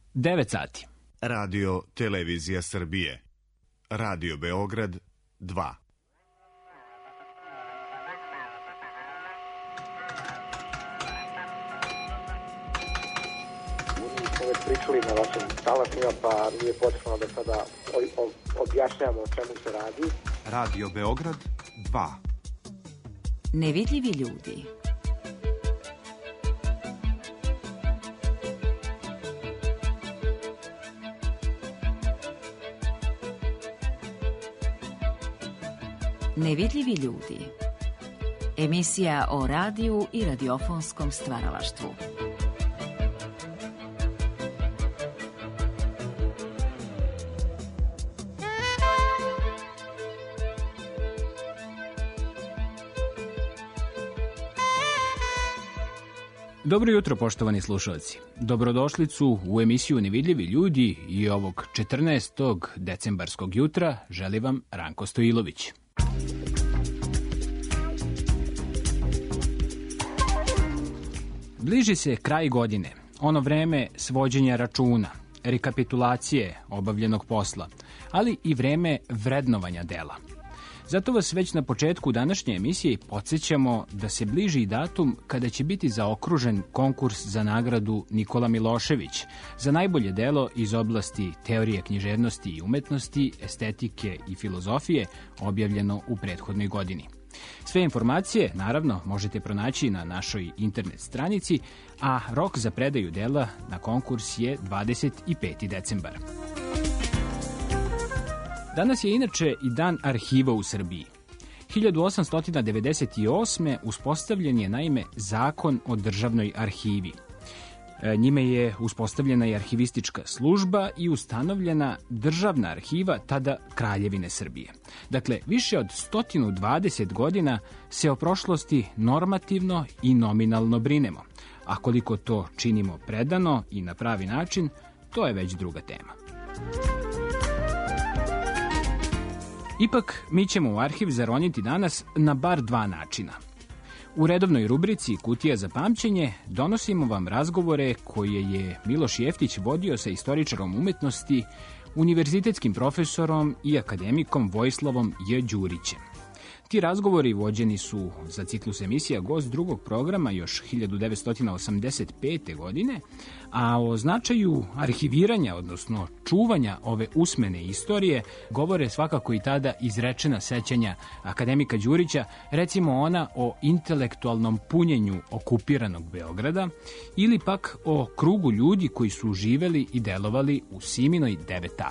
9 sati. Radio Televizija Srbije. Radio Beograd 2. Već pričali na vašim talasima, pa nije potrebno da sada objašnjamo o čemu se radi. Radio Beograd 2. Nevidljivi ljudi. Nevidljivi ljudi. Emisija o radiju i radiofonskom stvaralaštvu. Dobro jutro, poštovani slušalci. Dobrodošlicu u emisiju Nevidljivi ljudi i ovog 14. decembarskog jutra želi vam Ranko Stojilović. Bliži se kraj godine, ono vreme svođenja računa, rekapitulacije obavljenog posla, ali i vreme vrednovanja dela. Zato vas već na početku današnje emisije podsjećamo da se bliži datum kada će biti zaokružen konkurs za nagradu Nikola Milošević za najbolje delo iz oblasti teorije književnosti i umetnosti, estetike i filozofije, objavljeno u prethodnoj godini. Sve informacije, naravno, možete pronaći na našoj internet stranici, a rok za predaju dela na konkurs je 25. decembar. Danas je inače i dan arhiva u Srbiji. 1898. uspostavljen je naime Zakon o državnoj arhivi. Njime je uspostavljena i arhivistička služba i ustanovljena državna arhiva tada Kraljevine Srbije. Dakle, više od 120 godina se o prošlosti normativno i nominalno brinemo, a koliko to činimo predano i na pravi način, to je već druga tema. Ipak, mi ćemo u arhiv zaroniti danas na bar dva načina. U redovnoj rubrici Kutija za pamćenje donosimo vam razgovore koje je Miloš Jeftić vodio sa istoričarom umetnosti, univerzitetskim profesorom i akademikom Vojislavom J. Đurićem. Ti razgovori vođeni su za ciklus emisija Gost drugog programa još 1985. godine, a o značaju arhiviranja, odnosno čuvanja ove usmene istorije, govore svakako i tada izrečena sećanja akademika Đurića, recimo ona o intelektualnom punjenju okupiranog Beograda ili pak o krugu ljudi koji su živeli i delovali u Siminoj 9a.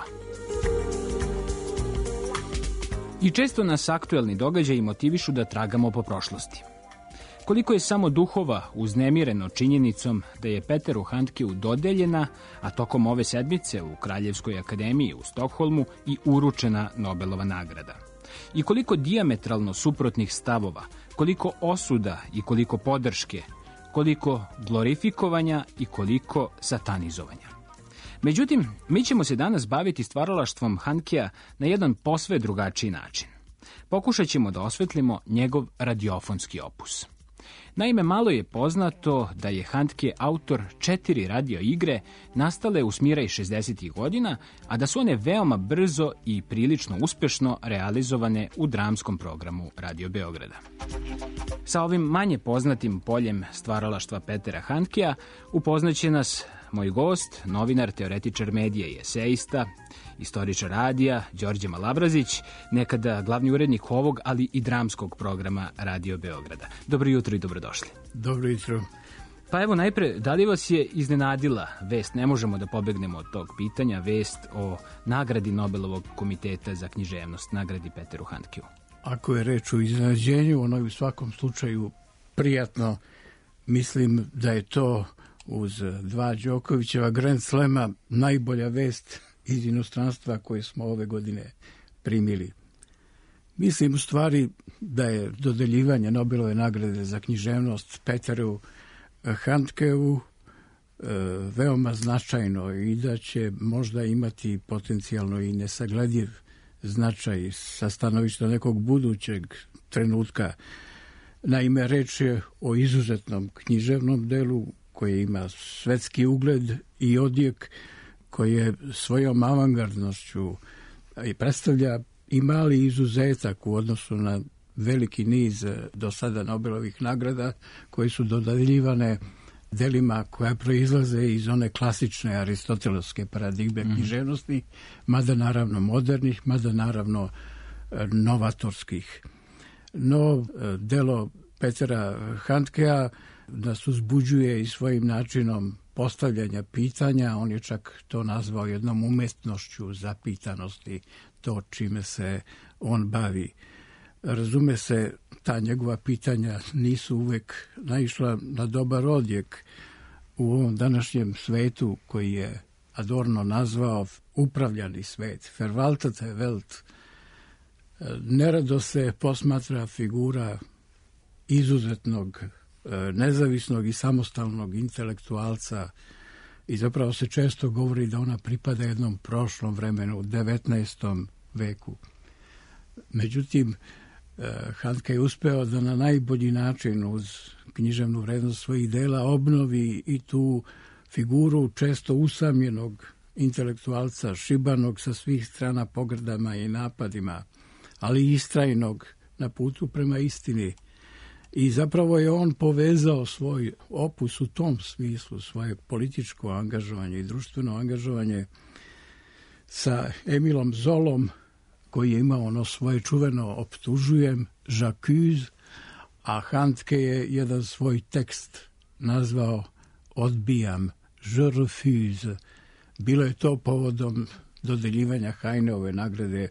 I često nas aktuelni događaji motivišu da tragamo po prošlosti. Koliko je samo duhova uznemireno činjenicom da je Peteru Handkeu dodeljena, a tokom ove sedmice u Kraljevskoj akademiji u Stokholmu i uručena Nobelova nagrada. I koliko dijametralno suprotnih stavova, koliko osuda i koliko podrške, koliko glorifikovanja i koliko satanizovanja. Međutim, mi ćemo se danas baviti stvaralaštvom Handkea na jedan posve drugačiji način. Pokušat ćemo da osvetlimo njegov radiofonski opus. Naime, malo je poznato da je Handke autor 4 radio igre nastale u smiraj 60. godina, a da su one veoma brzo i prilično uspešno realizovane u dramskom programu Radio Beograda. Sa ovim manje poznatim poljem stvaralaštva Petera Handkea upoznaće nas moj gost, novinar, teoretičar medija i eseista, istoričar radija, Đorđe Malabrazić, nekada glavni urednik ovog, ali i dramskog programa Radio Beograda. Dobro jutro i dobrodošli. Dobro jutro. Pa evo najpre, da li vas je iznenadila vest, ne možemo da pobegnemo od tog pitanja, vest o nagradi Nobelovog komiteta za književnost, nagradi Peteru Handkeu? Ako je reč o iznenađenju, ono je u svakom slučaju prijatno. Mislim da je to uz 2 Đokovićeva Grand Slema najbolja vest iz inostranstva koje smo ove godine primili. Mislim u stvari da je dodeljivanje Nobelove nagrade za književnost Peteru Handkeu veoma značajno i da će možda imati potencijalno i nesaglediv značaj sa stanovišta nekog budućeg trenutka. Naime, reč je o izuzetnom književnom delu koje ima svetski ugled i odjek, koji je svojom avangardnošću i predstavlja i mali izuzetak u odnosu na veliki niz do sada Nobelovih nagrada koje su dodeljivane delima koja proizlaze iz one klasične aristotelovske paradigme književnosti, mada naravno modernih, mada naravno novatorskih. No, delo Petera Handkea nas uzbuđuje i svojim načinom postavljanja pitanja. On je čak to nazvao jednom umetnošću zapitanosti, to čime se on bavi. Razume se, ta njegova pitanja nisu uvek naišla na dobar odjek u ovom današnjem svetu koji je Adorno nazvao upravljani svet, verwaltete Welt. Nerado se posmatra figura izuzetnog, nezavisnog i samostalnog intelektualca i zapravo se često govori da ona pripada jednom prošlom vremenu, 19. veku. Međutim, Handke je uspeo da na najbolji način uz književnu vrednost svojih dela obnovi i tu figuru često usamljenog intelektualca, šibanog sa svih strana pogrdama i napadima, ali istrajnog na putu prema istini. I zapravo je on povezao svoj opus u tom smislu, svoje političko angažovanje i društveno angažovanje sa Emilom Zolom, koji je imao ono svoje čuveno optužujem, j'accuse, a Handke je jedan svoj tekst nazvao odbijam, je refuse. Bilo je to povodom dodeljivanja Heineove nagrade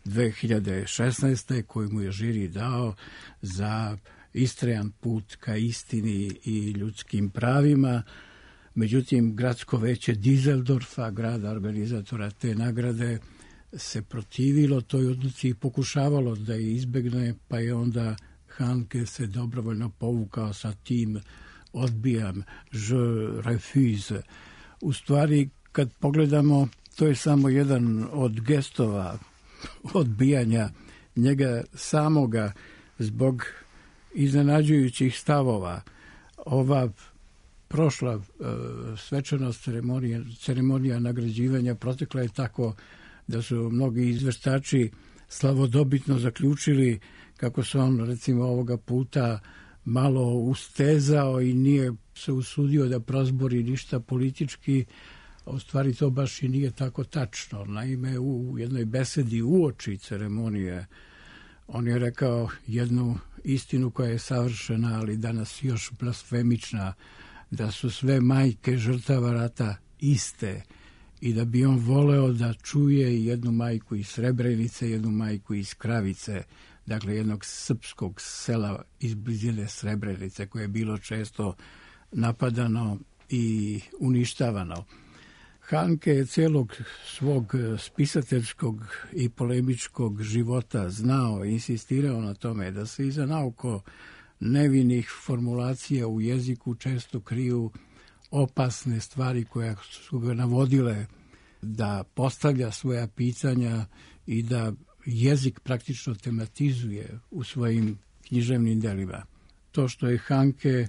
2016. koju mu je žiri dao za istrajan put ka istini i ljudskim pravima. Međutim, gradsko veće Düsseldorfa, grada organizatora te nagrade, se protivilo toj odluci i pokušavalo da je izbegne, pa je onda Handke se dobrovoljno povukao sa tim odbijam, je refuse. U stvari, kad pogledamo, to je samo jedan od gestova odbijanja njega samoga zbog iznenađujućih stavova. Ova prošla svečanost ceremonija nagrađivanja protekla je tako da su mnogi izveštači slavodobitno zaključili kako se on, recimo, ovoga puta malo ustezao i nije se usudio da prozbori ništa politički, a u stvari to baš i nije tako tačno. Naime, u jednoj besedi uoči ceremonije on je rekao jednu istinu koja je savršena, ali danas još blasfemična, da su sve majke žrtava rata iste i da bi on voleo da čuje jednu majku iz Srebrenice, jednu majku iz Kravice, dakle jednog srpskog sela iz blizine Srebrenice koje je bilo često napadano i uništavano. Handke je celog svog spisateljskog i polemičkog života znao i insistirao na tome da se iza naoko nevinih formulacija u jeziku često kriju opasne stvari koje su ga navodile da postavlja svoja pitanja i da jezik praktično tematizuje u svojim književnim delima. To što je Handke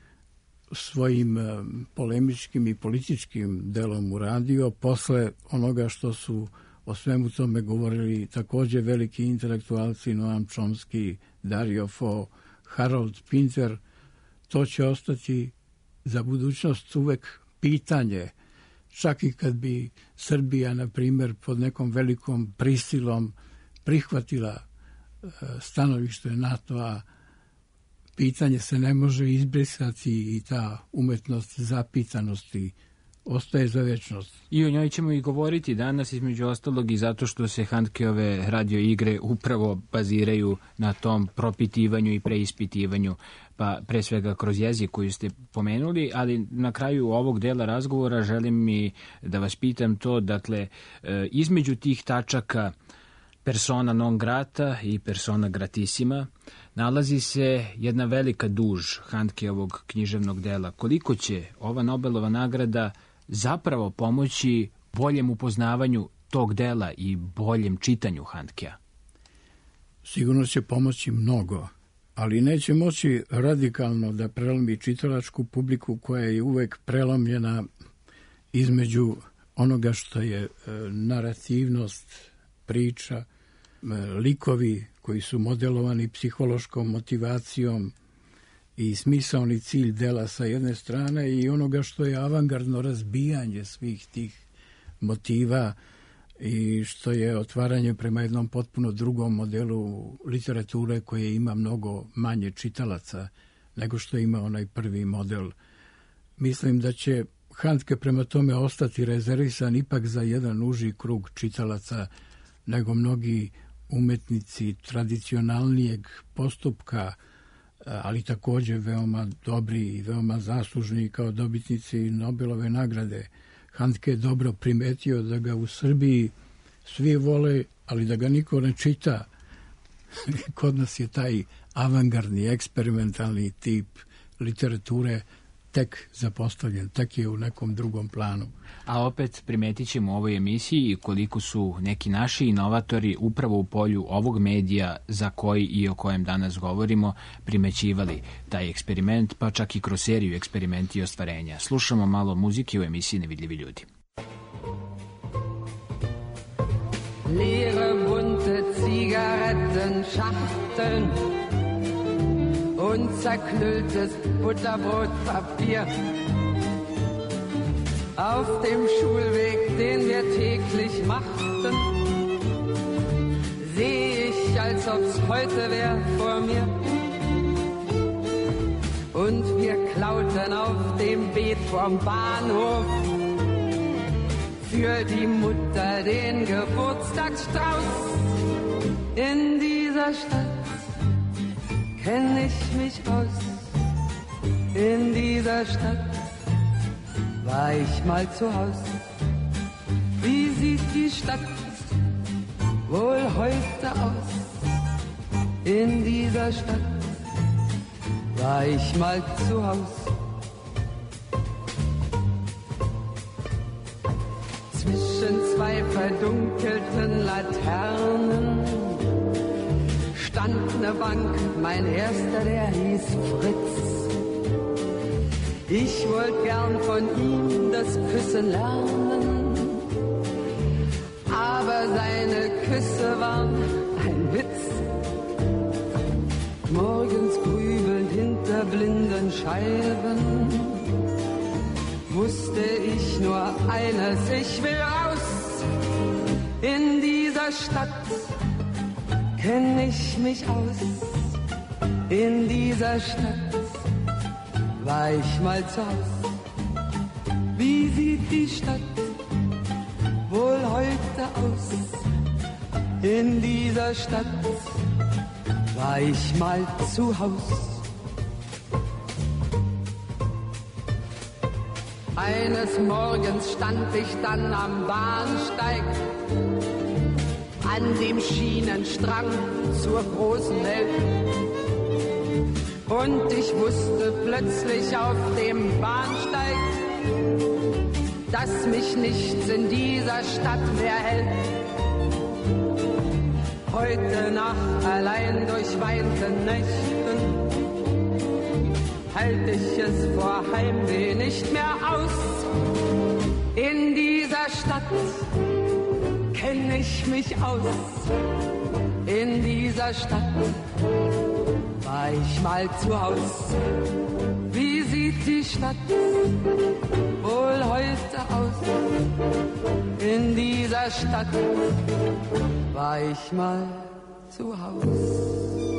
svojim polemičkim i političkim delom uradio posle onoga što su o svemu tome govorili također veliki intelektualci Noam Chomsky, Dario Fo, Harold Pinter, to će ostati za budućnost uvek pitanje. Čak i kad bi Srbija, na primjer, pod nekom velikom prisilom prihvatila stanovište NATO-a, pitanje se ne može izbrisati i ta umetnost zapitanosti ostaje za večnost. I o njoj ćemo i govoriti danas, između ostalog i zato što se Handkeove radio igre upravo baziraju na tom propitivanju i preispitivanju, pa pre svega kroz jezik koju ste pomenuli, ali na kraju ovog dela razgovora želim i da vas pitam to, dakle, između tih tačaka persona non grata i persona gratissima nalazi se jedna velika duž Handkeovog književnog dela. Koliko će ova Nobelova nagrada zapravo pomoći boljem upoznavanju tog dela i boljem čitanju Handkea? Sigurno će pomoći mnogo, ali neće moći radikalno da prelomi čitalačku publiku koja je uvek prelomljena između onoga što je narativnost, priča, likovi koji su modelovani psihološkom motivacijom i smisaoni cilj dela sa jedne strane i onoga što je avangardno razbijanje svih tih motiva i što je otvaranje prema jednom potpuno drugom modelu literature koje ima mnogo manje čitalaca nego što ima onaj prvi model. Mislim da će Handke prema tome ostati rezervisan ipak za jedan uži krug čitalaca nego mnogi umetnici tradicionalnijeg postupka, ali također veoma dobri i veoma zaslužni kao dobitnici Nobelove nagrade. Handke je dobro primetio da ga u Srbiji svi vole, ali da ga niko ne čita. Kod nas je taj avangardni, eksperimentalni tip literature tek zapostavljen, tek je u nekom drugom planu. A opet primetit ćemo u ovoj emisiji koliko su neki naši inovatori upravo u polju ovog medija za koji i o kojem danas govorimo primećivali taj eksperiment, pa čak i kroz seriju Eksperimenti i ostvarenja. Slušamo malo muzike u emisiji Nevidljivi ljudi. Leere bunte Zigarettenschachteln und zerknülltes Butterbrotpapier. Auf dem Schulweg, den wir täglich machten, seh ich, als ob's heute wär vor mir. Und wir klauten auf dem Beet vom Bahnhof für die Mutter den Geburtstagsstrauß. In dieser Stadt kenn ich mich aus. In dieser Stadt war ich mal zu Haus. Wie sieht die Stadt wohl heute aus? In dieser Stadt war ich mal zu Haus. Zwischen zwei verdunkelten Laternen stand ne Bank, mein erster, der hieß Fritz. Ich wollte gern von ihm das Küssen lernen, aber seine Küsse waren ein Witz. Morgens grübelnd hinter blinden Scheiben wusste ich nur eines, ich will raus. In dieser Stadt kenn ich mich aus. In dieser Stadt war ich mal zu Haus. Wie sieht die Stadt wohl heute aus? In dieser Stadt war ich mal zu Haus. Eines Morgens stand ich dann am Bahnsteig, an dem Schienenstrang zur großen Welt. Und ich wusste plötzlich auf dem Bahnsteig, dass mich nichts in dieser Stadt mehr hält. Heute Nacht allein durch weite Nächten halte ich es vor Heimweh nicht mehr aus. In dieser Stadt kenn ich mich aus. In dieser Stadt war ich mal zu Haus. Wie sieht die Stadt wohl heute aus? In dieser Stadt war ich mal zu Haus.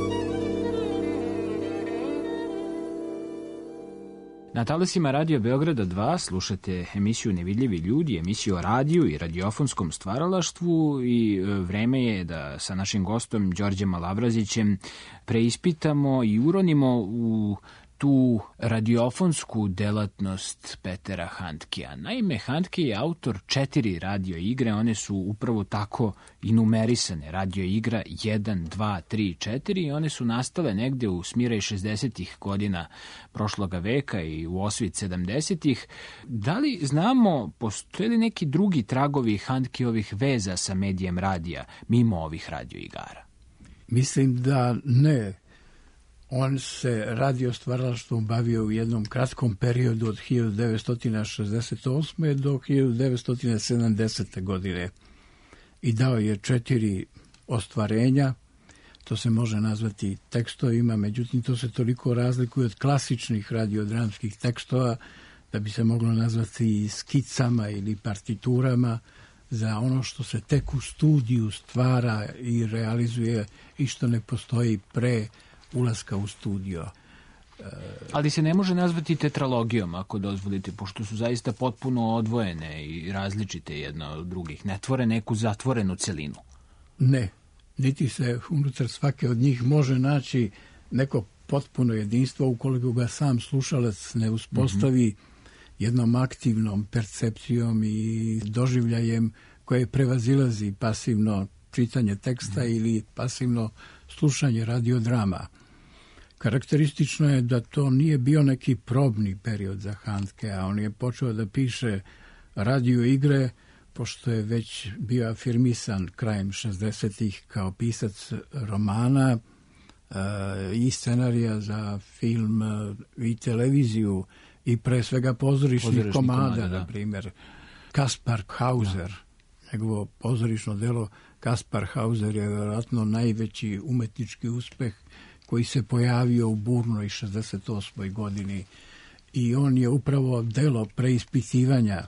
Na talasima Radio Beograda 2 slušate emisiju Nevidljivi ljudi, emisiju o radiju i radiofonskom stvaralaštvu i vreme je da sa našim gostom Đorđem Alavrazićem preispitamo i uronimo u tu radiofonsku delatnost Petera Handkea. Naime, Handke je autor 4 radio igre, one su upravo tako i numerisane, radio igra 1, 2, 3, 4 i one su nastale negde u smiraj 60-ih godina prošloga veka i u osvit 70-ih. Da li znamo, postoje li neki drugi tragovi Handkeovih veza sa medijem radija, mimo ovih radio igara? Mislim da ne. On se radio stvaralaštvom bavio u jednom kratkom periodu od 1968. do 1970. godine i dao je 4 ostvarenja. To se može nazvati tekstovima, međutim to se toliko razlikuje od klasičnih radiodramskih tekstova da bi se moglo nazvati skicama ili partiturama za ono što se tek u studiju stvara i realizuje i što ne postoji pre ulaska u studio. Ali se ne može nazvati tetralogijom, ako dozvolite, pošto su zaista potpuno odvojene i različite jedna od drugih. Ne tvore neku zatvorenu celinu. Ne, niti se unutar svake od njih može naći neko potpuno jedinstvo ukoliko ga sam slušalac ne uspostavi jednom aktivnom percepcijom i doživljajem koje prevazilazi pasivno čitanje teksta ili pasivno slušanje radiodrama. Karakteristično je da to nije bio neki probni period za Handke, a on je počeo da piše radio igre, pošto je već bio afirmisan krajem 60-ih kao pisac romana i scenarija za film i televiziju i pre svega pozorišnih komada, na primjer. Kaspar Hauser, njegovo pozorišno delo Kaspar Hauser je vjerojatno najveći umetnički uspeh koji se pojavio u burnoj 68. godini i on je upravo delo preispitivanja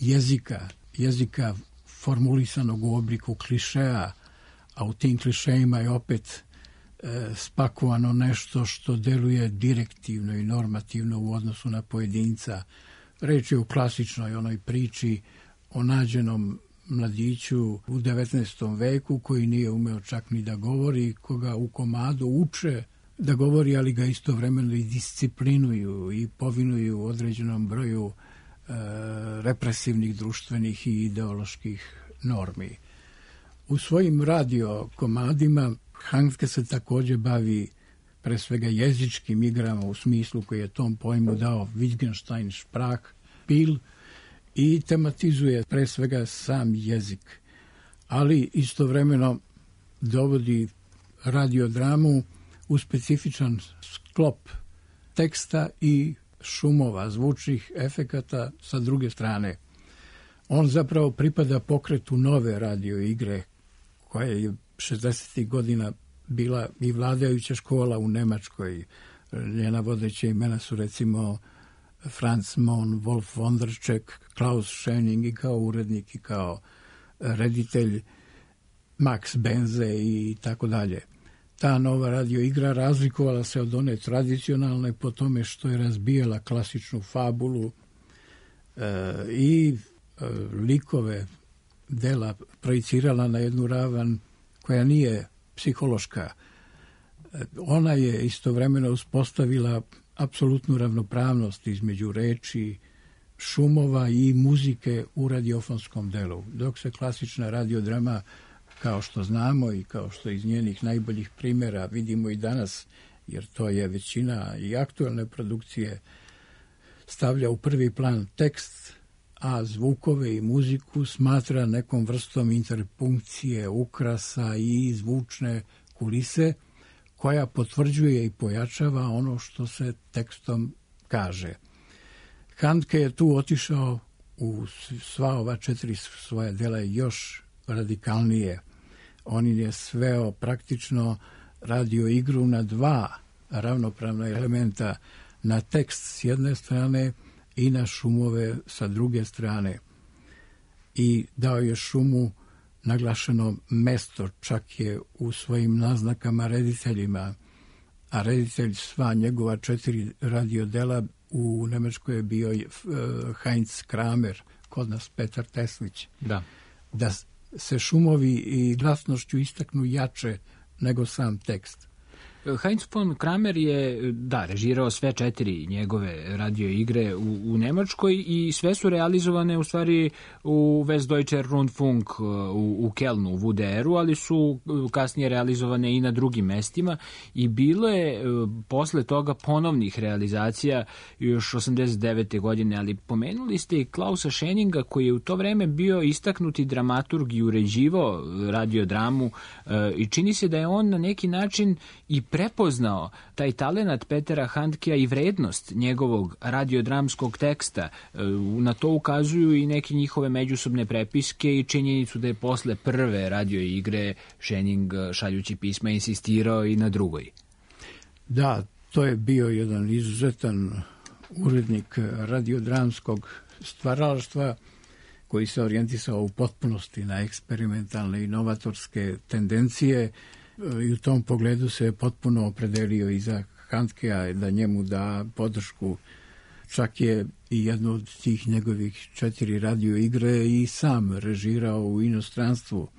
jezika formulisanog u obliku klišeja, a u tim klišejima je opet spakovano nešto što deluje direktivno i normativno u odnosu na pojedinca. Reč je u klasičnoj onoj priči o nađenom mladiću u 19. veku koji nije umeo čak ni da govori, koga u komadu uče da govori, ali ga istovremeno i disciplinuju i povinuju određenom broju represivnih, društvenih i ideoloških normi. U svojim radio komadima Handke se također bavi pre svega jezičkim igrama u smislu koji je tom pojmu dao Wittgenstein Sprachspiel i tematizuje pre svega sam jezik, ali istovremeno dovodi radiodramu u specifičan sklop teksta i šumova, zvučnih efekata sa druge strane. On zapravo pripada pokretu nove radio igre, koja je 60. godina bila i vladajuća škola u Nemačkoj. Njena vodeća imena su recimo Franz Mohn, Wolf Wonderček, Klaus Schöning i kao urednik i kao reditelj Max Benze i tako dalje. Ta nova radio igra razlikovala se od one tradicionalne po tome što je razbijala klasičnu fabulu i likove dela projicirala na jednu ravan koja nije psihološka. Ona je istovremeno uspostavila apsolutnu ravnopravnost između reči, šumova i muzike u radiofonskom delu. Dok se klasična radiodrama, kao što znamo i kao što iz njenih najboljih primjera vidimo i danas, jer to je većina i aktualne produkcije, stavlja u prvi plan tekst, a zvukove i muziku smatra nekom vrstom interpunkcije, ukrasa i zvučne kulise, koja potvrđuje i pojačava ono što se tekstom kaže. Handke je tu otišao u sva ova 4 svoja dela još radikalnije. On je sveo praktično radio igru na 2 ravnopravna elementa, na tekst s jedne strane i na šumove sa druge strane. I dao je šumu naglašeno mesto, čak je u svojim naznakama rediteljima, a reditelj sva njegova 4 radiodela u Nemačkoj je bio Heinz Kramer, kod nas Petar Teslić. Da se šumovi i glasnošću istaknu jače nego sam tekst. Heinz von Kramer je, režirao sve 4 njegove radio igre u Nemačkoj i sve su realizovane u stvari u Westdeutscher Rundfunk u Kelnu, u WDR-u, ali su kasnije realizovane i na drugim mestima i bilo je posle toga ponovnih realizacija još 89. godine, ali pomenuli ste i Klausa Schöninga koji je u to vreme bio istaknuti dramaturg i uređivao radiodramu i čini se da je on na neki način i prepoznao taj talenat Petera Handkea i vrednost njegovog radiodramskog teksta. Na to ukazuju i neke njihove međusobne prepiske i činjenicu da je posle prve radio igre Schenning, šaljući pisma, insistirao i na drugoj. Da, to je bio jedan izuzetan urednik radiodramskog stvaralaštva koji se orijentisao u potpunosti na eksperimentalne i inovatorske tendencije i u tom pogledu se potpuno opredelio i za Handkea da njemu da podršku. Čak je i jednu od tih njegovih 4 radio igre i sam režirao u inostranstvu.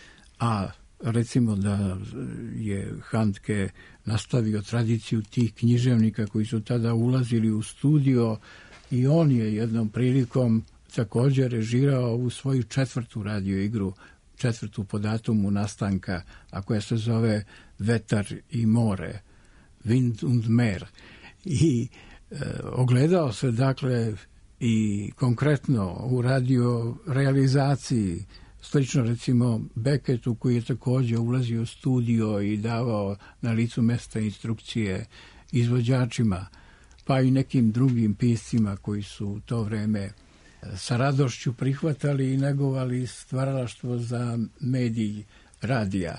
A recimo da je Handke nastavio tradiciju tih književnika koji su tada ulazili u studio i on je jednom prilikom također režirao u svoju 4. radio igru, 4. po datumu nastanka, a koja se zove Vetar i more, Wind und Meer. I ogledao se dakle i konkretno u radio realizaciji, slično recimo Beckettu koji je također ulazio u studio i davao na licu mesta instrukcije izvođačima, pa i nekim drugim piscima koji su u to vreme sa radošću prihvatali i negovali stvaralaštvo za medij radija.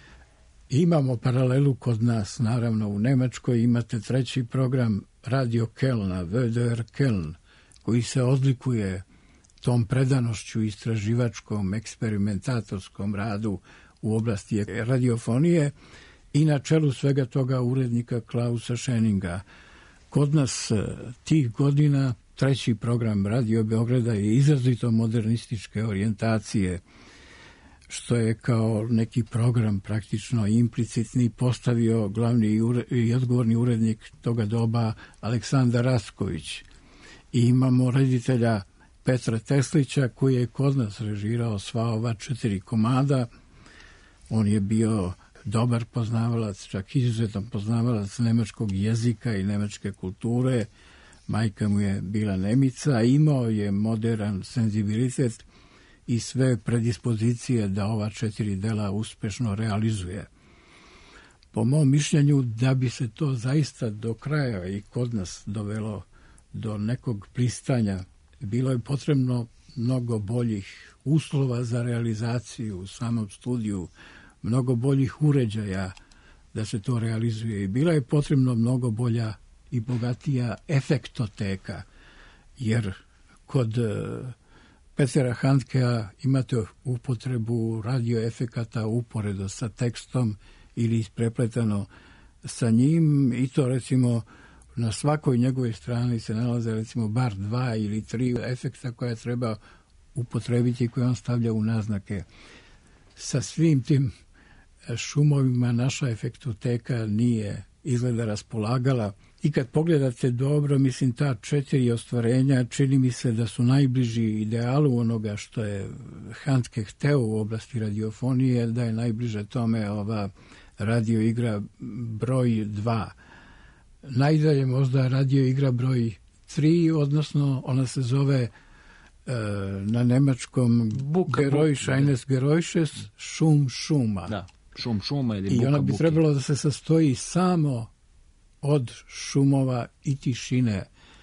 Imamo paralelu kod nas, naravno u Nemačkoj imate 3. program Radio Kelna, WDR Keln, koji se odlikuje tom predanošću istraživačkom, eksperimentatorskom radu u oblasti radiofonije i na čelu svega toga urednika Klausa Schenninga. Kod nas tih godina 3. program Radio Beograda je izrazito modernističke orijentacije, što je kao neki program praktično implicitni postavio glavni i odgovorni urednik toga doba Aleksandar Rastković. I imamo reditelja Petra Teslića koji je kod nas režirao sva ova 4 komada. On je bio dobar poznavalac, čak izuzetan poznavalac nemačkog jezika i nemačke kulture. Majka mu je bila Nemica, imao je modern senzibilitet i sve predispozicije da ova 4 dela uspešno realizuje. Po mom mišljenju, da bi se to zaista do kraja i kod nas dovelo do nekog pristanja, bilo je potrebno mnogo boljih uslova za realizaciju u samom studiju, mnogo boljih uređaja da se to realizuje i bila je potrebno mnogo bolja i bogatija efektoteka, jer kod Petera Handkea imate upotrebu radioefekata uporedo sa tekstom ili isprepletano sa njim i to recimo na svakoj njegovoj strani se nalaze recimo bar 2 ili 3 efekta koja treba upotrebiti i koje on stavlja u naznake. Sa svim tim šumovima naša efektoteka nije izgleda raspolagala i kad pogledate dobro, mislim ta 4 ostvarenja čini mi se da su najbliži idealu onoga što je Handke hteo u oblasti radiofonije, da je najbliže tome ova radio igra broj 2. Najdalje možda radio igra broj 3, odnosno ona se zove na nemačkom Geräusch eines Geräusches, šum šuma. Da, šum šuma ili buka i ona bi buke. trebalo da se sastoji samo od šumova i tišine,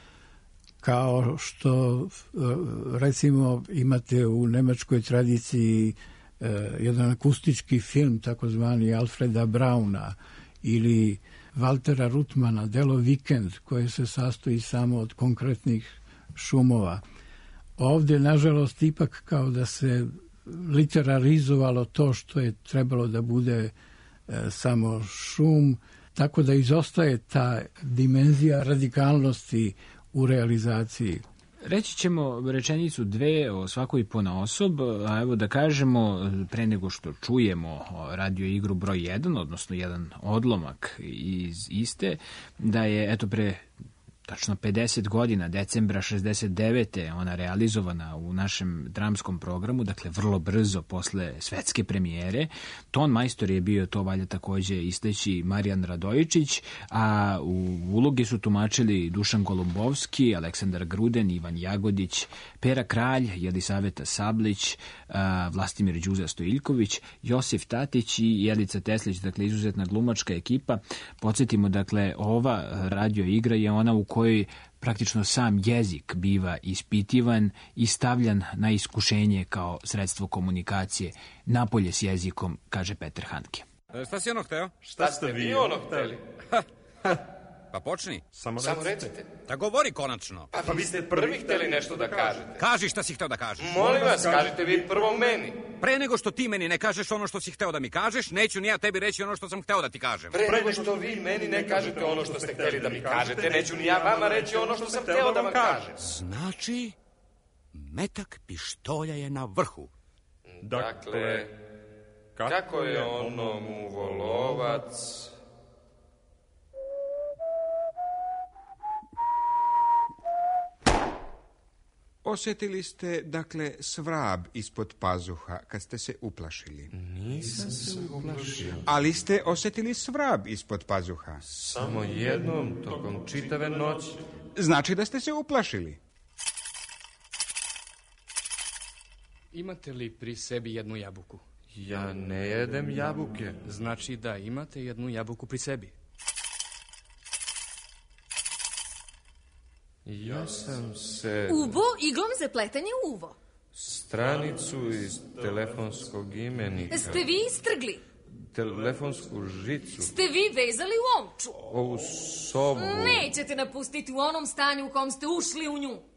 kao što recimo imate u nemačkoj tradiciji jedan akustički film takozvani Alfreda Brauna ili Waltera Ruttmana Delo Vikend, koje se sastoji samo od konkretnih šumova. Ovdje, nažalost, ipak kao da se literarizovalo to što je trebalo da bude samo šum, tako da izostaje ta dimenzija radikalnosti u realizaciji. Reći ćemo rečenicu 2 o svakoj ponaosob, a evo da kažemo, pre nego što čujemo radio igru broj 1, odnosno jedan odlomak iz iste, da je eto pre tačno 50 godina, decembra 69. ona realizovana u našem dramskom programu, dakle vrlo brzo posle svetske premijere. Ton majstor je bio, to valja takođe istaći, Marijan Radojičić, a u uloge su tumačili Dušan Golumbovski, Aleksandar Gruden, Ivan Jagodić, Pera Kralj, Jelisaveta Sablić, Vlastimir Đuza Stojiljković, Josif Tatić i Jelica Teslić, dakle izuzetna glumačka ekipa. Podsjetimo, dakle, ova radio igra je ona u kojoj praktično sam jezik biva ispitivan i stavljan na iskušenje kao sredstvo komunikacije. Napolje s jezikom, kaže Peter Handke. Šta si ono hteo? Šta ste vi ono hteli? Pa počni. Samo recite. Da govori konačno. Pa vi ste prvi hteli nešto da kažete. Kaži šta si hteo da kažeš. Molim vas, kažite vi prvo meni. Pre nego što ti meni ne kažeš ono što si hteo da mi kažeš, neću ni ja tebi reći ono što sam hteo da ti kažem. Pre nego što vi meni ne kažete ono što ste hteli da mi kažete, neću ni ja vama reći ono što sam hteo da vam kažem. Znači, metak pištolja je na vrhu. Dakle, kako je ono muvolovac... Osjetili ste, dakle, svrab ispod pazuha kad ste se uplašili? Nisam se uplašio. Ali ste osjetili svrab ispod pazuha? Samo jednom, tokom čitave noći. Znači da ste se uplašili. Imate li pri sebi jednu jabuku? Ja ne jedem jabuke. Znači da imate jednu jabuku pri sebi. Ja sam se... Uvo, iglom za pletanje uvo. Stranicu iz telefonskog imenika. Ste vi istrgli? Telefonsku žicu. Ste vi vezali u omču? Ovu sobu. Nećete napustiti u onom stanju u kom ste ušli u nju.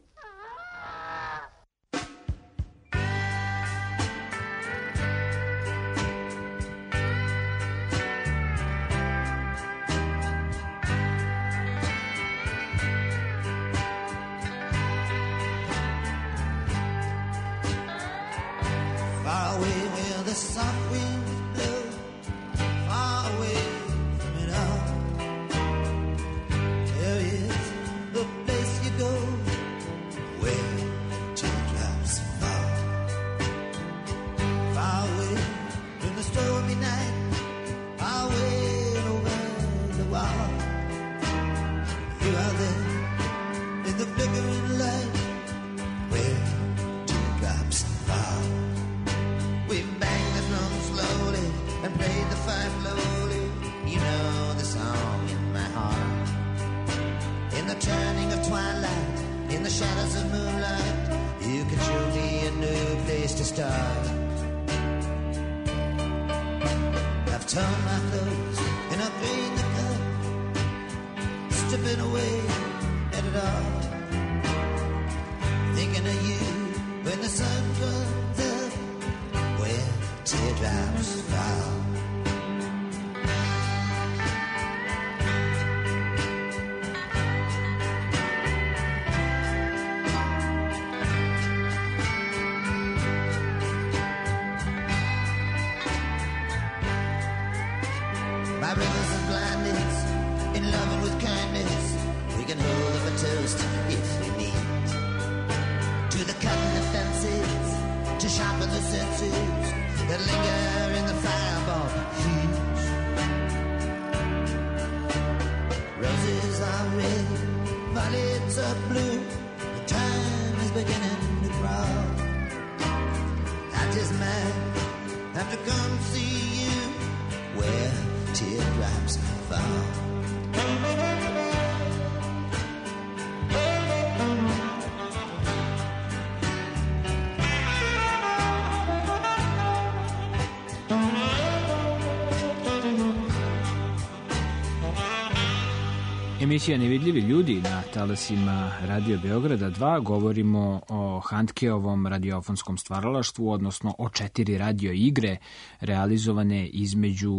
Emisija Nevidljivi ljudi na talasima Radio Beograda 2. Govorimo o Handkeovom radiofonskom stvaralaštvu, odnosno o 4 radio igre realizovane između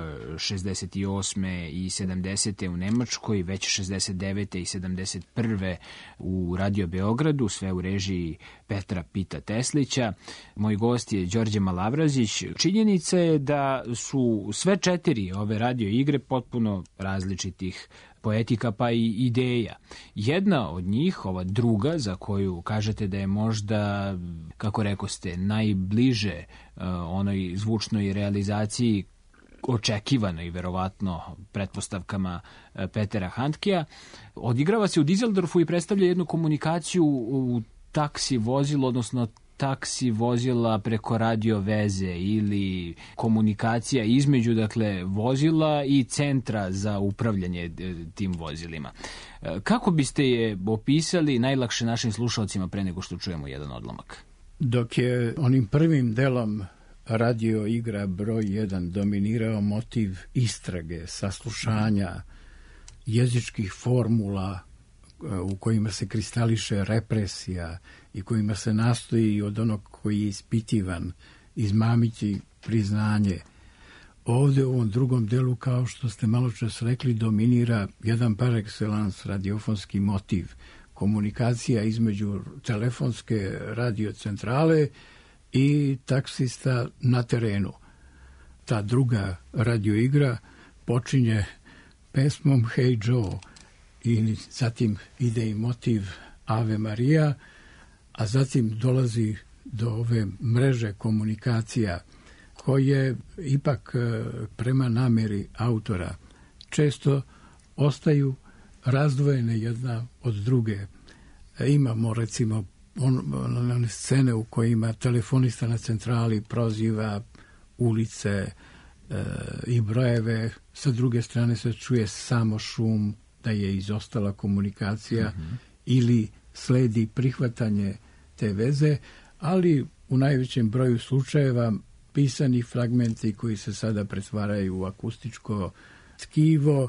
68. i 70. u Nemačkoj, već 69. i 71. u Radio Beogradu, sve u režiji Petra Pita Teslića. Moj gost je Đorđe Malavrazić. Činjenica je da su sve 4 ove radio igre potpuno različitih poetika pa i ideja. Jedna od njih, ova druga, za koju kažete da je možda, kako rekoste, najbliže onoj zvučnoj realizaciji očekivano i verovatno pretpostavkama Petera Handkea, odigrava se u Dizeldorfu i predstavlja jednu komunikaciju u taksi vozilu, odnosno taksi vozila preko radio veze ili komunikacija između, dakle, vozila i centra za upravljanje tim vozilima. Kako biste je opisali najlakše našim slušalcima pre nego što čujemo jedan odlomak? Dok je onim prvim delom radio igra broj 1 dominirao motiv istrage, saslušanja, jezičkih formula u kojima se kristališe represija i kojima se nastoji od onog koji je ispitivan izmamiti priznanje. Ovde u ovom drugom delu, kao što ste malo čas rekli, dominira jedan par excellence radiofonski motiv, komunikacija između telefonske radiocentrale i taksista na terenu. Ta druga radioigra počinje pesmom Hey Joe i zatim ide i motiv Ave Maria, a zatim dolazi do ove mreže komunikacija koje ipak prema nameri autora često ostaju razdvojene jedna od druge. Imamo recimo one scene u kojima telefonista na centrali proziva ulice i brojeve, sa druge strane se čuje samo šum da je izostala komunikacija ili sledi prihvatanje te veze, ali u najvećem broju slučajeva pisani fragmenti koji se sada pretvaraju u akustičko tkivo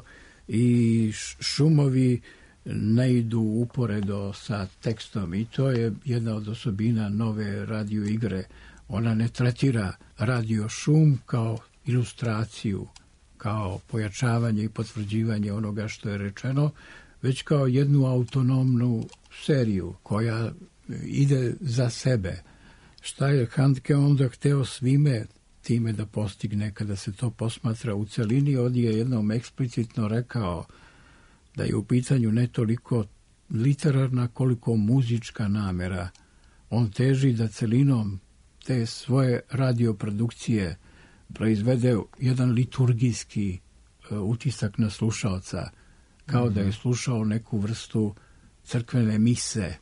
i šumovi ne idu uporedo sa tekstom i to je jedna od osobina nove radio igre. Ona ne tretira radio šum kao ilustraciju, kao pojačavanje i potvrđivanje onoga što je rečeno, već kao jednu autonomnu seriju koja ide za sebe. Šta je Handke onda hteo svime time da postigne kada se to posmatra u celini? On je jednom eksplicitno rekao da je u pitanju ne toliko literarna koliko muzička namera. On teži da celinom te svoje radioprodukcije proizvede jedan liturgijski utisak na slušaoca, kao da je slušao neku vrstu crkvene mise.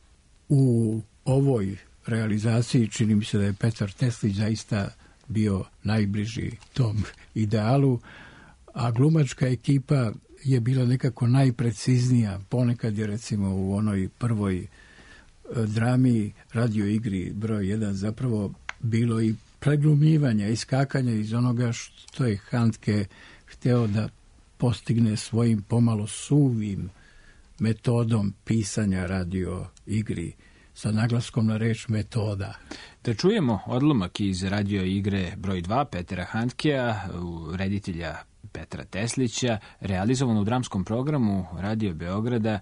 U ovoj realizaciji čini mi se da je Petar Teslić zaista bio najbliži tom idealu, a glumačka ekipa je bila nekako najpreciznija. Ponekad je recimo u onoj prvoj drami radio igri broj 1 zapravo bilo i preglumljivanja, iskakanja iz onoga što je Handke hteo da postigne svojim pomalo suvim metodom pisanja radio igri sa naglaskom na reč metoda. Da čujemo odlomak iz radio igre broj 2 Petera Handkea, reditelja Petra Teslića, realizovan u dramskom programu Radio Beograda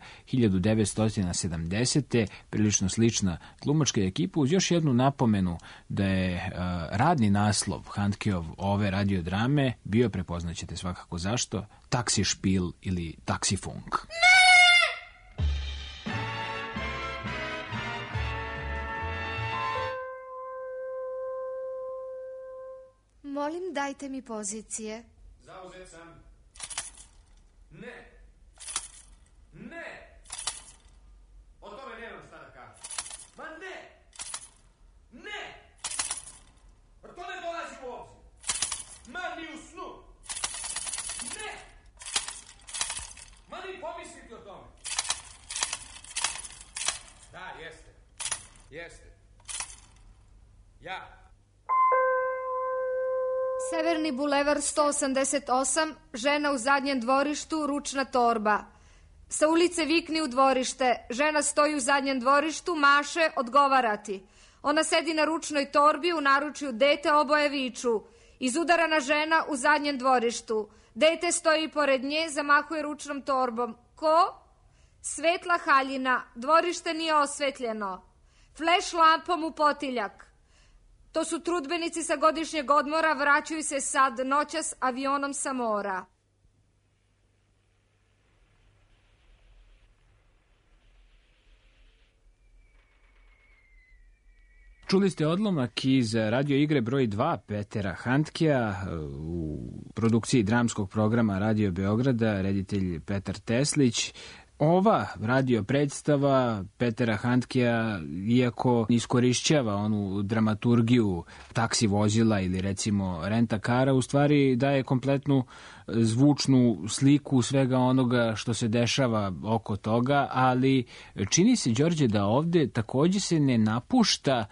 1970. Prilično slična glumačka ekipa, uz još jednu napomenu da je radni naslov Handkeov ove radiodrame bio, prepoznaćete svakako zašto, Taksi špil ili Taksi funk. Molim, dajte mi pozicije. Zauzet sam. Ne. Ne. O tome nemam šta da kažem. Ma ne. Ne. Pa to ne dolazi u obzir. Ma ni u snu. Ne. Ma ni pomisliti o tome. Da, jeste. Jeste. Ja. Severni bulevar 188, žena u zadnjem dvorištu, ručna torba. Sa ulice vikni u dvorište, žena stoji u zadnjem dvorištu, maše, odgovarati. Ona sedi na ručnoj torbi, u naručju dete, oboje viču. Izudarana žena u zadnjem dvorištu. Dete stoji pored nje, zamahuje ručnom torbom. Ko? Svetla haljina, dvorište nije osvetljeno. Fleš lampom u potiljak. To su trudbenici sa godišnjeg odmora, vraćaju se sad noćas avionom sa mora. Čuli ste odlomak iz radio igre broj 2 Petera Handkea u produkciji dramskog programa Radio Beograda, reditelj Petar Teslić. Ova radio predstava Petera Handkea, iako iskorišćava onu dramaturgiju taksi vozila ili recimo renta-kara, u stvari daje kompletnu zvučnu sliku svega onoga što se dešava oko toga, ali čini se, Đorđe, da ovde takođe se ne napušta,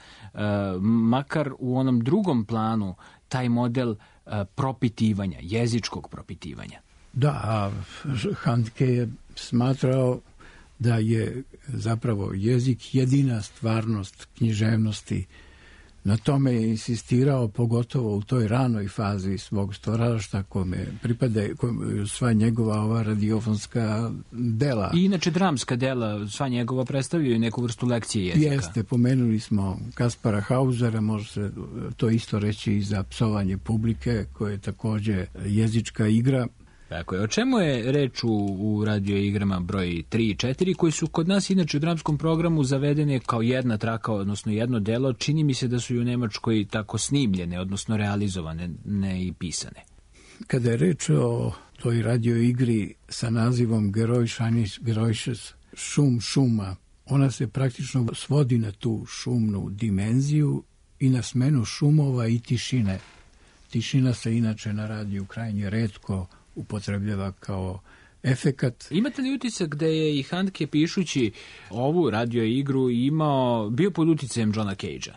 makar u onom drugom planu, taj model propitivanja, jezičkog propitivanja. Da, a Handke je smatrao da je zapravo jezik jedina stvarnost književnosti. Na tome je insistirao, pogotovo u toj ranoj fazi svog stvaralaštva kome pripada sva njegova ova radiofonska dela. I inače dramska dela, sva njegova predstavljaju neku vrstu lekcije jezika. Jeste, pomenuli smo Kaspara Hausera, može se to isto reći i za psovanje publike, koje je takođe jezička igra. Tako je. O čemu je reč u radio igrama broj 3 i 4, koji su kod nas inače u dramskom programu zavedene kao jedna traka, odnosno jedno delo? Čini mi se da su i u Nemačkoj tako snimljene, odnosno realizovane, ne i pisane. Kada je reč o toj radio igri sa nazivom Geräusch eines Geräusches, šum šuma, ona se praktično svodi na tu šumnu dimenziju i na smenu šumova i tišine. Tišina se inače na radiju krajnje retko upotrebljava kao efekat. Imate li utisak da je i Handke, pišući ovu radio igru, bio pod uticajem Johna Cagea?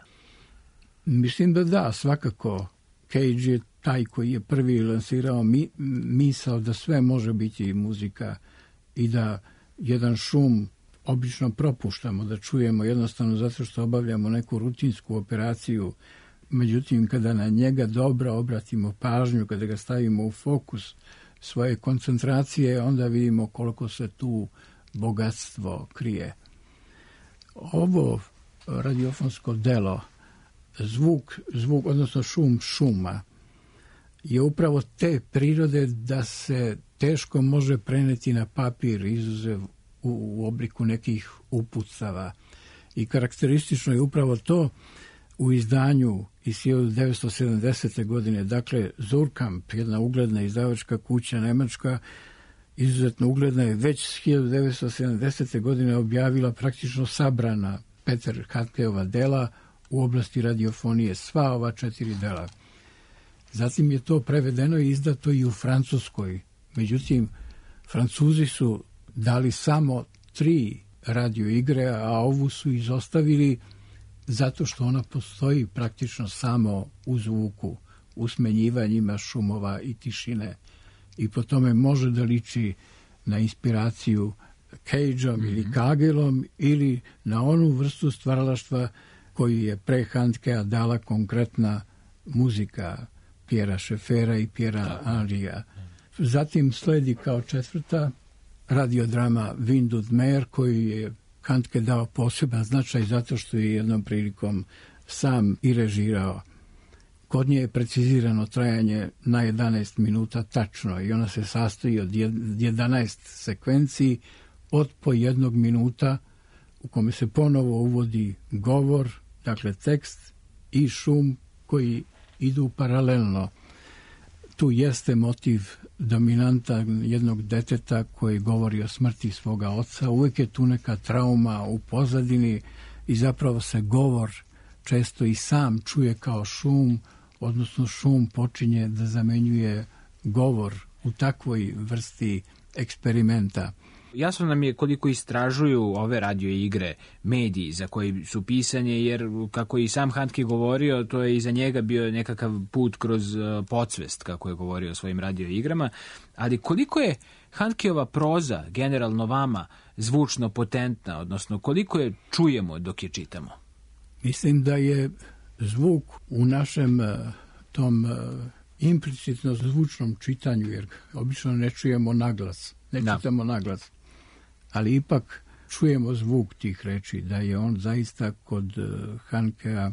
Mislim da da, svakako. Cage je taj koji je prvi lansirao misao da sve može biti muzika i da jedan šum obično propuštamo da čujemo, jednostavno zato što obavljamo neku rutinsku operaciju. Međutim, kada na njega dobro obratimo pažnju, kada ga stavimo u fokus svoje koncentracije, onda vidimo koliko se tu bogatstvo krije. Ovo radiofonsko delo, zvuk, odnosno šum šuma, je upravo te prirode da se teško može preneti na papir, izuzev u obliku nekih uputstava. I karakteristično je upravo to u izdanju iz 1970. godine, dakle Surkamp, jedna ugledna izdavačka kuća nemačka, izuzetno ugledna, je već 1970. godine objavila praktično sabrana Peter Handkeova dela u oblasti radiofonije, sva ova 4 dela. Zatim je to prevedeno i izdato i u Francuskoj. Međutim, Francuzi su dali samo 3 radio igre, a ovu su izostavili zato što ona postoji praktično samo u zvuku, u smenjivanjima šumova i tišine. I po tome može da liči na inspiraciju Cageom ili Kagelom ili na onu vrstu stvaralaštva koju je pre Handkea dala konkretna muzika Pjera Šefera i Pjera Henrya. Zatim sledi kao 4. radiodrama Wind und Meer, koju je Handke dao poseban značaj zato što je jednom prilikom sam i režirao. Kod nje je precizirano trajanje na 11 minuta tačno i ona se sastoji od 11 sekvenciji od po 1 minuta u kome se ponovo uvodi govor, dakle tekst i šum koji idu paralelno. Tu jeste motiv dominanta jednog deteta koji govori o smrti svoga oca. Uvijek je tu neka trauma u pozadini i zapravo se govor često i sam čuje kao šum, odnosno šum počinje da zamenjuje govor u takvoj vrsti eksperimenta. Jasno nam je koliko istražuju ove radio igre mediji za koji su pisanje, jer kako i sam Handke govorio, to je i za njega bio nekakav put kroz podsvest, kako je govorio o svojim radio igrama, ali koliko je Handkeova proza generalno vama zvučno potentna, odnosno koliko je čujemo dok je čitamo? Mislim da je zvuk u našem tom implicitno zvučnom čitanju, jer obično ne čujemo naglas, ne čitamo naglas, ali ipak čujemo zvuk tih reči, da je on zaista kod Handkea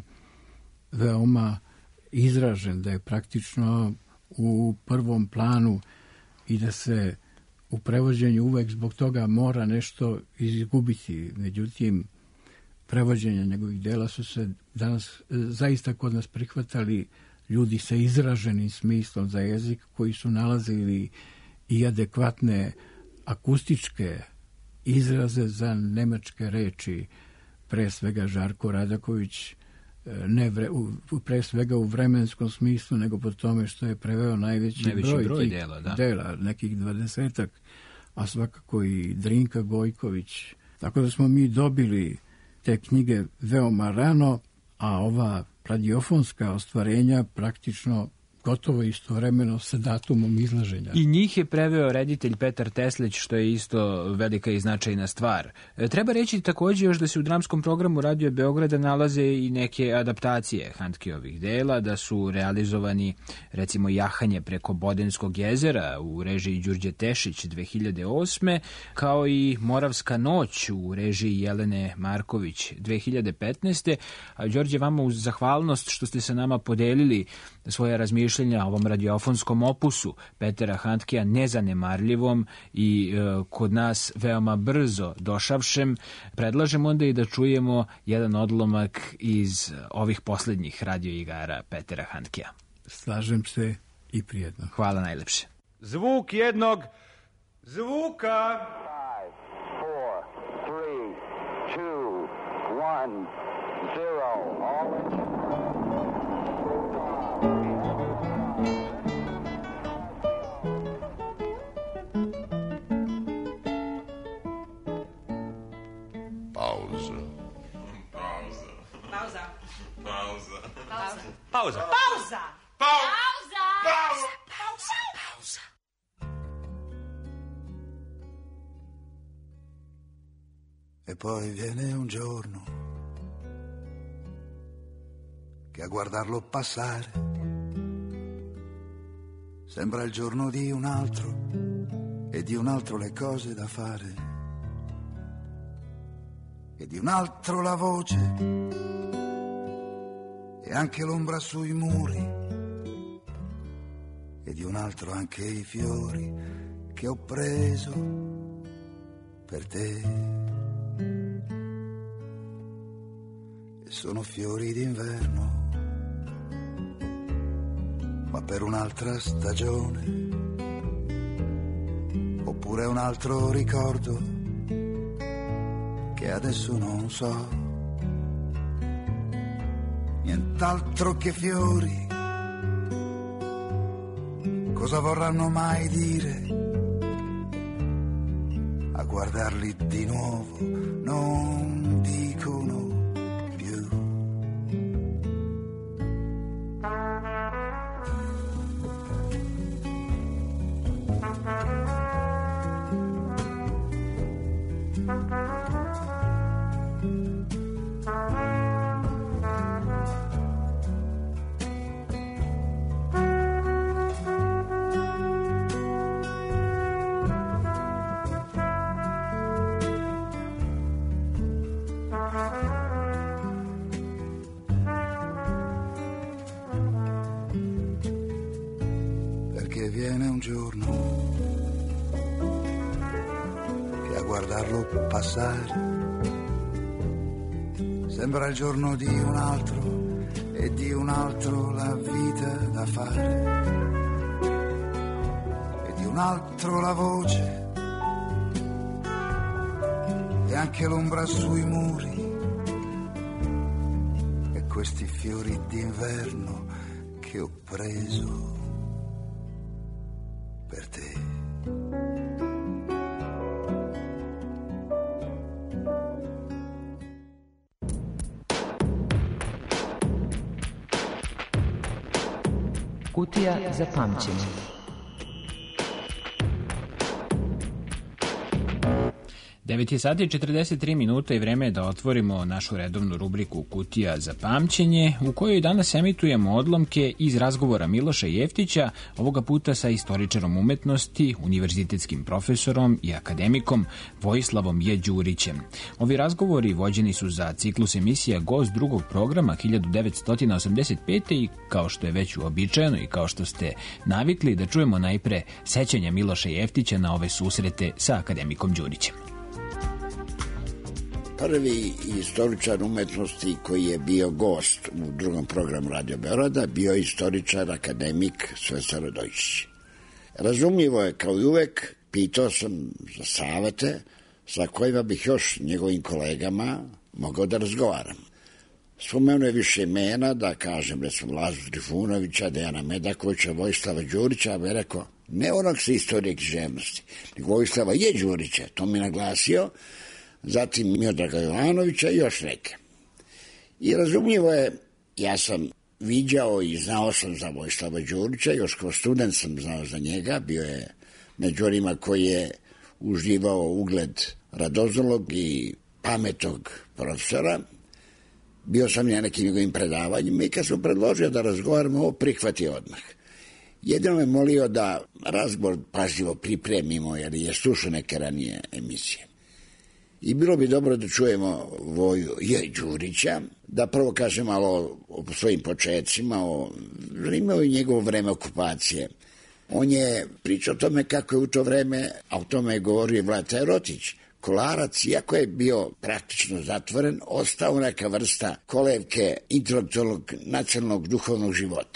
veoma izražen, da je praktično u prvom planu i da se u prevođenju uvek zbog toga mora nešto izgubiti. Međutim, prevođenja njegovih dela su se danas zaista kod nas prihvatali ljudi sa izraženim smislom za jezik, koji su nalazili i adekvatne akustičke izraze za nemačke reči, pre svega Žarko Radaković, pre svega u vremenskom smislu, nego po tome što je preveo najveći broj dela, nekih 20-ak, a svakako i Drinka Gojković. Tako da smo mi dobili te knjige veoma rano, a ova radiofonska ostvarenja praktično gotovo istovremeno sa datumom izlaženja. I njih je preveo reditelj Petar Teslić, što je isto velika i značajna stvar. Treba reći također još da se u dramskom programu Radio Beograda nalaze i neke adaptacije Handkeovih dela, da su realizovani recimo Jahanje preko Bodenskog jezera u režiji Đurđe Tešić 2008. kao i Moravska noć u režiji Jelene Marković 2015. A Đorđe, vama uz zahvalnost što ste sa nama podelili svoje razmišljanja o ovom radiofonskom opusu Petera Handkea, nezanemarljivom i kod nas veoma brzo došavšem, predlažem onda i da čujemo jedan odlomak iz ovih posljednjih radioigara Petera Handkea. Slažem se i prijedno. Hvala najlepše. Zvuk jednog zvuka. 5, 4, 3, 2, 1, 0. Pauza. E poi viene un giorno che a guardarlo passare sembra il giorno di un altro e di un altro le cose da fare e di un altro la voce e anche l'ombra sui muri e di un altro anche i fiori che ho preso per te. E sono fiori d'inverno, ma per un'altra stagione, oppure un altro ricordo che adesso non so. Nient'altro che fiori, cosa vorranno mai dire? A guardarli di nuovo non dicono più. Viene un giorno che a guardarlo passare sembra il giorno di un altro e di un altro la vita da fare e di un altro la voce e anche l'ombra sui muri e questi fiori d'inverno che ho preso per te. Kutija za pamćenje. Devet je sati 43 minuta i vreme je da otvorimo našu redovnu rubriku Kutija za pamćenje, u kojoj danas emitujemo odlomke iz razgovora Miloša Jeftića, ovoga puta sa istoričarom umetnosti, univerzitetskim profesorom i akademikom Vojislavom J. Đurićem. Ovi razgovori vođeni su za ciklus emisija Gost drugog programa 1985. i kao što je već uobičajeno i kao što ste navikli, da čujemo najpre sećanja Miloša Jeftića na ove susrete sa akademikom Đurićem. prvi istoričar umetnosti koji je bio gost u drugom programu Radio Beograda, bio istoričar, akademik Svesar Radojičić. Razumljivo je, kao i uvek, pitao sam za savete sa kojima bih još njegovim kolegama mogao da razgovaram. Spomenuo je više imena, da kažem, recimo Lazu Trifunovića, Dejana Medakovića, Vojislava Đurića, ali je rekao, ne onog sa istorije književnosti, nego Vojislava je Đurića, to mi je naglasio, zatim Miodraga Jovanovića i još neke. I razumljivo je, ja sam viđao i znao sam za Vojislava Đurića, još kao student sam znao za njega, bio je među onima koji je uživao ugled radozolog i pametnog profesora. Bio sam na nekim njegovim predavanjima i kad sam predložio da razgovaramo, ovo prihvatio odmah. Jedino me molio da razgovor pažljivo pripremimo, jer je slušao neke ranije emisije. I bilo bi dobro da čujemo Voju Đurića, da prvo kaže malo o svojim početcima, imao i njegovo vreme okupacije. On je pričao o tome kako je u to vreme, a o tome je govorio i Vlata Erotić, Kolarac, iako je bio praktično zatvoren, ostao neka vrsta kolevke intelektualnog nacionalnog duhovnog života.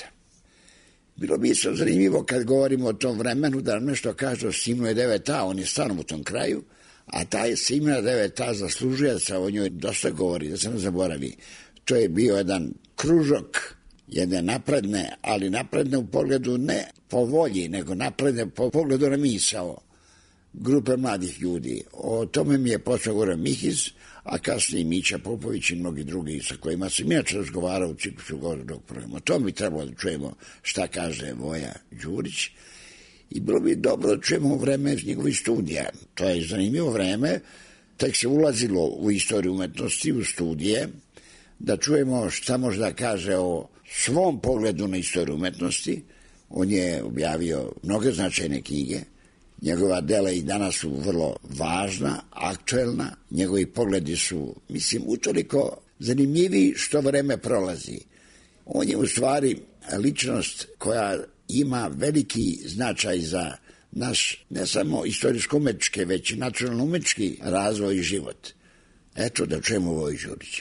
Bilo bi isto zanimljivo kad govorimo o tom vremenu da nam nešto kaže o Simonu 9a, on je stvarno u tom kraju, a taj Simona 9a zaslužuje da se o njoj dosta govori, da se ne zaboravi. To je bio jedan kružok, jedne napredne, ali napredne u pogledu ne po volji, nego napredne po pogledu na misao grupe mladih ljudi. O tome mi je počeo govorio Mihiz, a kasnije Mića Popović i mnogi drugi sa kojima sam inače razgovarao u ciklusu govornog programa. O tome bi trebalo da čujemo šta kaže Voja Đurić. I bilo bi dobro da čujemo u vreme njegovih studija. To je zanimljivo vreme, tek se ulazilo u istoriju umetnosti, u studije, da čujemo šta može da kaže o svom pogledu na istoriju umetnosti. On je objavio mnoge značajne knjige, njegova dela i danas su vrlo važna, aktuelna, njegovi pogledi su, mislim, utoliko zanimljiviji što vreme prolazi. On je u stvari ličnost koja ima veliki značaj za naš, ne samo istorijsko-umetnički, već i nacionalno-umetnički razvoj i život. Eto, da čujemo Voju Đurića.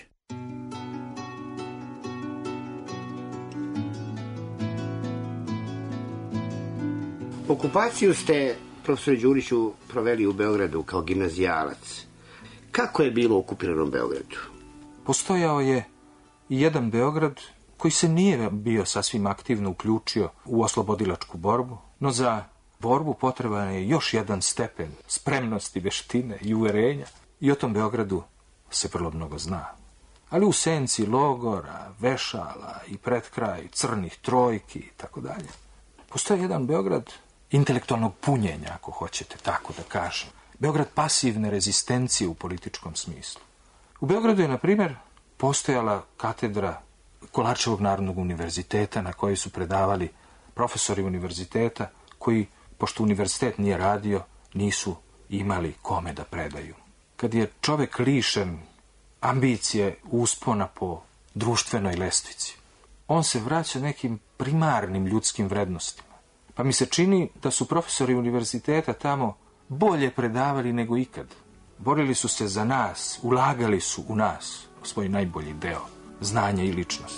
Okupaciju ste, profesore Đuriću, proveli u Beogradu kao gimnazijalac. Kako je bilo u okupiranom Beogradu? Postojao je i jedan Beograd koji se nije bio sasvim aktivno uključio u oslobodilačku borbu, no za borbu potreban je još jedan stepen spremnosti, veštine i uverenja. I o tom Beogradu se vrlo mnogo zna. Ali u senci logora, vešala i pred kraj crnih trojki i tako dalje. Postoji jedan Beograd intelektualnog punjenja, ako hoćete tako da kažem. Beograd pasivne rezistencije u političkom smislu. U Beogradu je, na primjer, postojala katedra Kolarčevog narodnog univerziteta na kojoj su predavali profesori univerziteta koji, pošto univerzitet nije radio, nisu imali kome da predaju. Kad je čovek lišen ambicije uspona po društvenoj lestvici, on se vraća nekim primarnim ljudskim vrednostima. Pa mi se čini da su profesori univerziteta tamo bolje predavali nego ikad. Borili su se za nas, ulagali su u nas, u svoj najbolji deo, znanje i ličnost.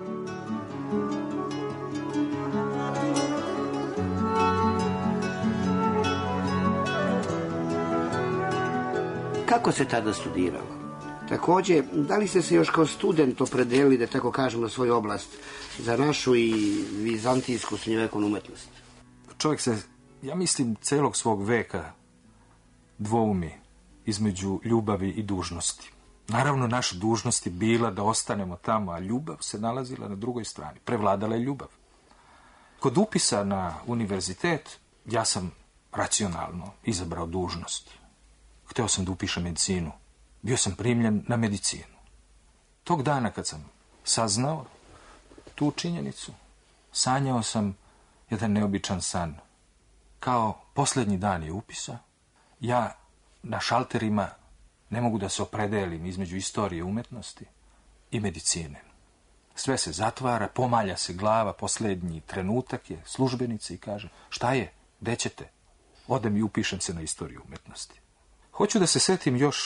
Kako se tada studiralo? Takođe, da li ste se još kao student opredelili, da tako kažemo, svoju oblast za našu i vizantijsku srednjovekovnu umetnost? Čovjek se, ja mislim, celog svog veka dvoumi između ljubavi i dužnosti. Naravno, naša dužnost je bila da ostanemo tamo, a ljubav se nalazila na drugoj strani. Prevladala je ljubav. Kod upisa na univerzitet, ja sam racionalno izabrao dužnost. Hteo sam da upišem medicinu. Bio sam primljen na medicinu. Tog dana kad sam saznao tu činjenicu, sanjao sam jedan neobičan san. Kao posljednji dan je upisa, ja na šalterima ne mogu da se opredelim između istorije umetnosti i medicine. Sve se zatvara, pomalja se glava, posljednji trenutak je službenica i kaže, šta je, gde ćete? Odem i upišem se na istoriju umetnosti. Hoću da se setim još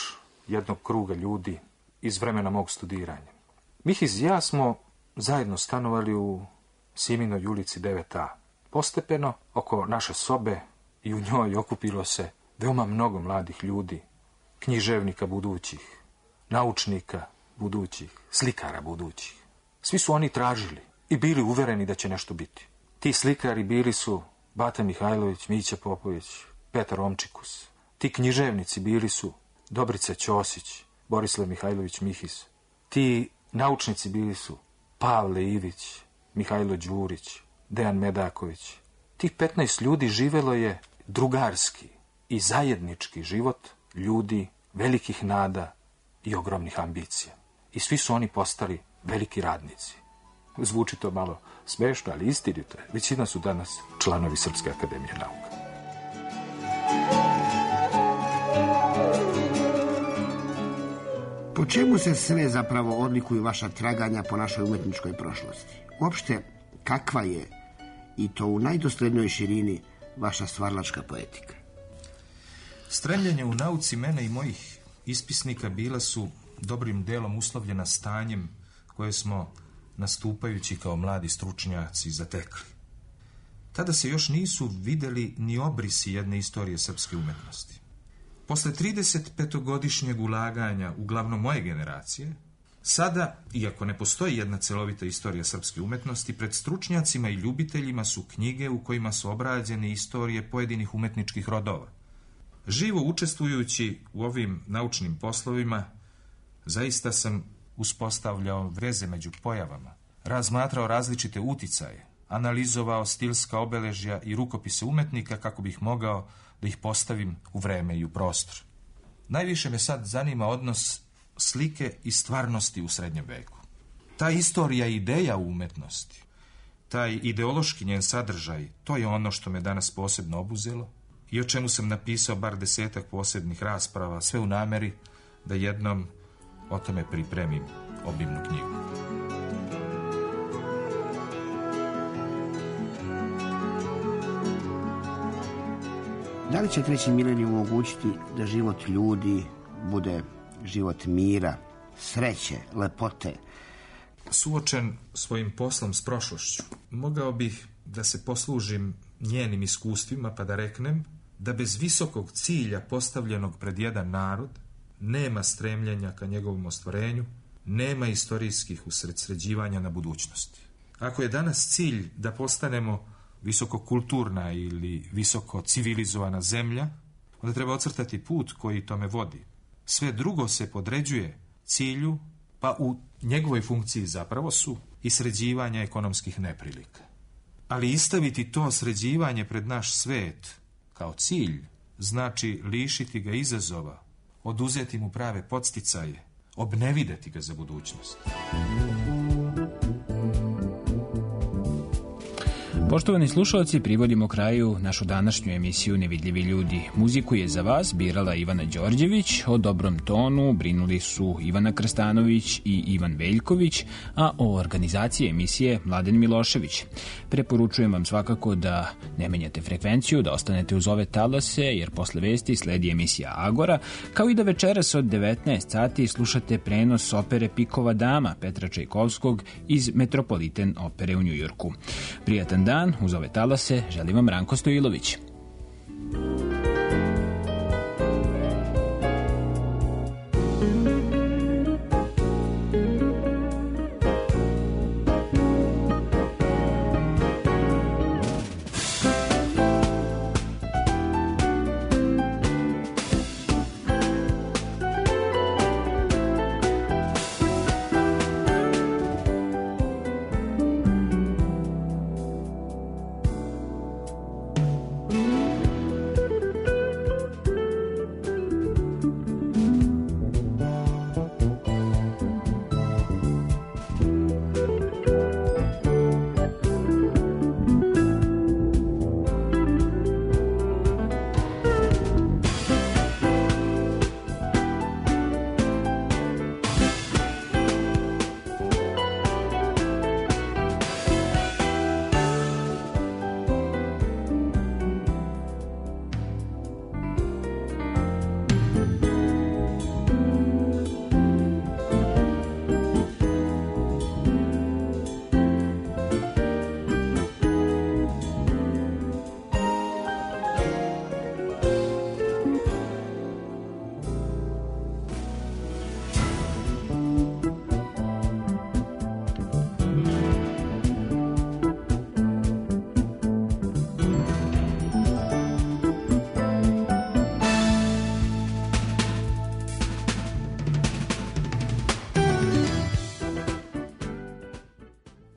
jednog kruga ljudi iz vremena mog studiranja. Mihiz i ja smo zajedno stanovali u Siminoj ulici 9A. Postepeno oko naše sobe i u njoj okupilo se veoma mnogo mladih ljudi, književnika budućih, naučnika budućih, slikara budućih. Svi su oni tražili i bili uvereni da će nešto biti. Ti slikari bili su Bata Mihajlović, Mića Popović, Petar Omčikus. Ti književnici bili su Dobrica Ćosić, Borislav Mihajlović Mihiz. Ti naučnici bili su Pavle Ivić, Mihajlo Đurić, Dejan Medaković. Tih 15 ljudi živelo je drugarski i zajednički život ljudi velikih nada i ogromnih ambicija. I svi su oni postali veliki radnici. Zvuči to malo smešno, ali istinito je. Većina su danas članovi Srpske akademije nauka. Po čemu se sve zapravo odlikuju vaša traganja po našoj umetničkoj prošlosti? Uopšte, kakva je, i to u najdoslednjoj širini, vaša stvaralačka poetika? Stremljenje u nauci mene i mojih ispisnika bila su dobrim delom uslovljena stanjem koje smo, nastupajući kao mladi stručnjaci, zatekli. Tada se još nisu videli ni obrisi jedne istorije srpske umetnosti. Posle 35-godišnjeg ulaganja, uglavnom moje generacije, sada, iako ne postoji jedna celovita istorija srpske umetnosti, pred stručnjacima i ljubiteljima su knjige u kojima su obrađene istorije pojedinih umetničkih rodova. Živo učestvujući u ovim naučnim poslovima, zaista sam uspostavljao veze među pojavama, razmatrao različite uticaje, analizovao stilska obeležja i rukopise umetnika kako bih mogao da ih postavim u vreme i u prostor. Najviše me sad zanima odnos slike i stvarnosti u srednjem veku. Ta istorija i ideja u umetnosti, taj ideološki njen sadržaj, to je ono što me danas posebno obuzelo i o čemu sam napisao bar 10-ak posebnih rasprava, sve u nameri da jednom o tome pripremim obimnu knjigu. Da li će treći milenijum omogućiti da život ljudi bude život mira, sreće, lepote? Suočen svojim poslom s prošlošću, mogao bih da se poslužim njenim iskustvima pa da reknem da bez visokog cilja postavljenog pred jedan narod nema stremljenja ka njegovom ostvarenju, nema istorijskih usredsređivanja na budućnosti. Ako je danas cilj da postanemo visokokulturna ili visoko civilizovana zemlja, onda treba ocrtati put koji tome vodi. Sve drugo se podređuje cilju, pa u njegovoj funkciji zapravo su i sređivanje ekonomskih neprilika. Ali istaviti to sređivanje pred naš svet kao cilj znači lišiti ga izazova, oduzeti mu prave podsticaje, obnevideti ga za budućnost. Poštovani slušalci, privodimo kraju našu današnju emisiju Nevidljivi ljudi. Muziku je za vas birala Ivana Đorđević, o dobrom tonu brinuli su Ivana Krstanović i Ivan Veljković, a o organizaciji emisije Mladen Milošević. Preporučujem vam svakako da ne menjate frekvenciju, da ostanete uz ove talase, jer posle vesti sledi emisija Agora, kao i da večeras od 19 sati slušate prenos opere Pikova dama Petra Čajkovskog iz Metropolitan opere u Njujorku. Prijatan dan, uz ove talase želim vam Ranko Stojilović.